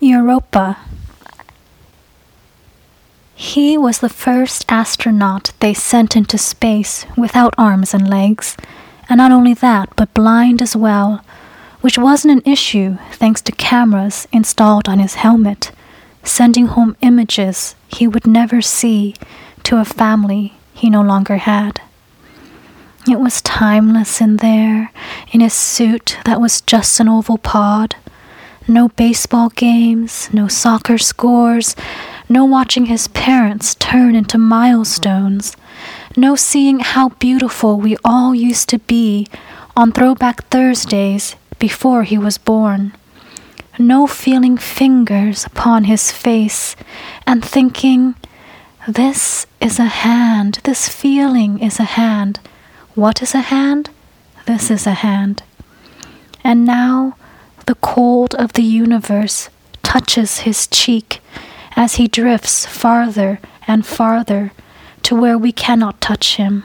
Europa. He was the first astronaut they sent into space without arms and legs, and not only that, but blind as well, which wasn't an issue thanks to cameras installed on his helmet, sending home images he would never see to a family he no longer had. It was timeless in there, in his suit that was just an oval pod. No baseball games, no soccer scores, no watching his parents turn into milestones, no seeing how beautiful we all used to be on Throwback Thursdays before he was born. No feeling fingers upon his face and thinking, this is a hand, this feeling is a hand. What is a hand? This is a hand. And now the cold of the universe touches his cheek as he drifts farther and farther to where we cannot touch him.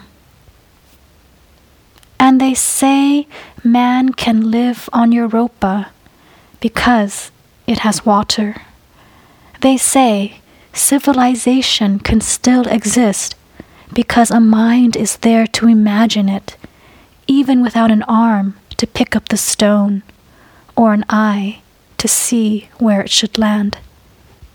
And they say man can live on Europa because it has water. They say civilization can still exist because a mind is there to imagine it, even without an arm to pick up the stone or an eye to see where it should land.